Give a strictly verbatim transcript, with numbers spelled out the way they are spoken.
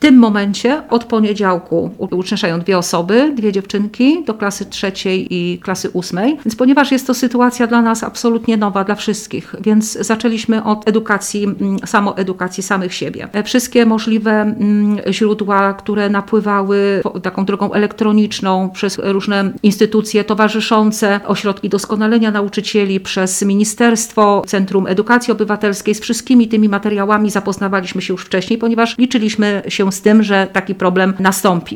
tym momencie od poniedziałku uczęszczają dwie osoby, dwie dziewczynki do klasy trzeciej i klasy ósmej. Więc ponieważ jest to sytuacja dla nas absolutnie nowa, dla wszystkich, więc zaczęliśmy od edukacji, samoedukacji samych siebie. Wszystkie możliwe źródła, które napływały taką drogą elektroniczną przez różne instytucje towarzyszące, ośrodki doskonalenia nauczycieli, przez Ministerstwo, Centrum Edukacji Obywatelskiej, z wszystkimi tymi materiałami zapoznawaliśmy się już wcześniej, ponieważ liczyliśmy się z tym, że taki problem nastąpi.